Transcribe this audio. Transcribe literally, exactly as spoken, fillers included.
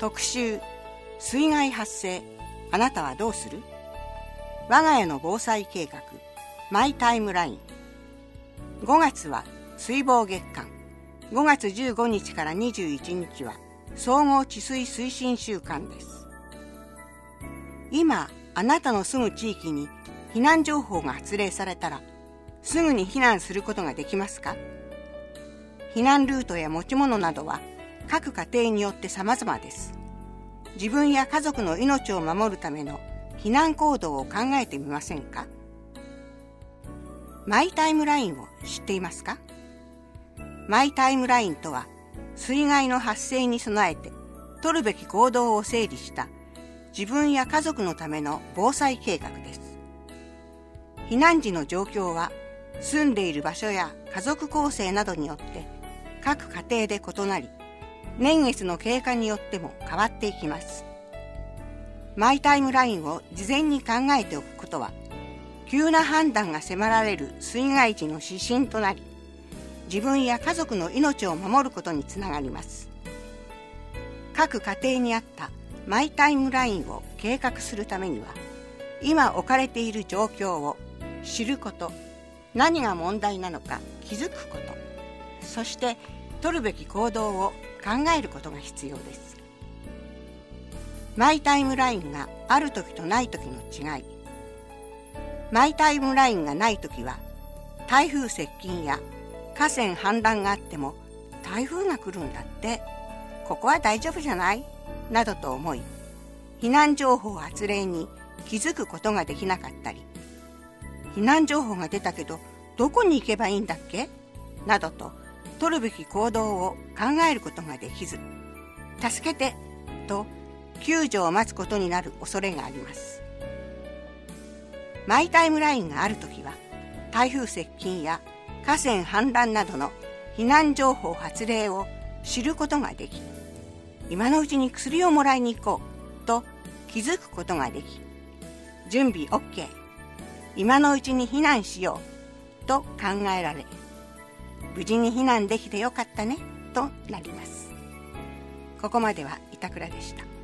特集水害発生、あなたはどうする？我が家の防災計画マイタイムライン。ごがつは水防月間、ごがつじゅうごにちからにじゅういちにちは総合治水推進週間です。今あなたの住む地域に避難情報が発令されたらすぐに避難することができますか？避難ルートや持ち物などは各家庭によって様々です。自分や家族の命を守るための避難行動を考えてみませんか？マイタイムラインを知っていますか？マイタイムラインとは、水害の発生に備えて取るべき行動を整理した自分や家族のための防災計画です。避難時の状況は住んでいる場所や家族構成などによって各家庭で異なり、年月の経過によっても変わっていきます。マイタイムラインを事前に考えておくことは、急な判断が迫られる水害時の指針となり、自分や家族の命を守ることにつながります。各家庭に合ったマイタイムラインを計画するためには、今置かれている状況を知ること、何が問題なのか気づくこと、そして取るべき行動を考えることが必要です。マイタイムラインがある時とない時の違い。マイタイムラインがない時は、台風接近や河川氾濫があっても台風が来るんだって、ここは大丈夫じゃないなどと思い、避難情報発令に気づくことができなかったり、避難情報が出たけどどこに行けばいいんだっけなどと取るべき行動を考えることができず、助けてと救助を待つことになる恐れがあります。マイタイムラインがあるときは、台風接近や河川氾濫などの避難情報発令を知ることができ、今のうちに薬をもらいに行こうと気づくことができ、準備 OK、今のうちに避難しようと考えられ、無事に避難できてよかったねとなります。ここまでは板倉でした。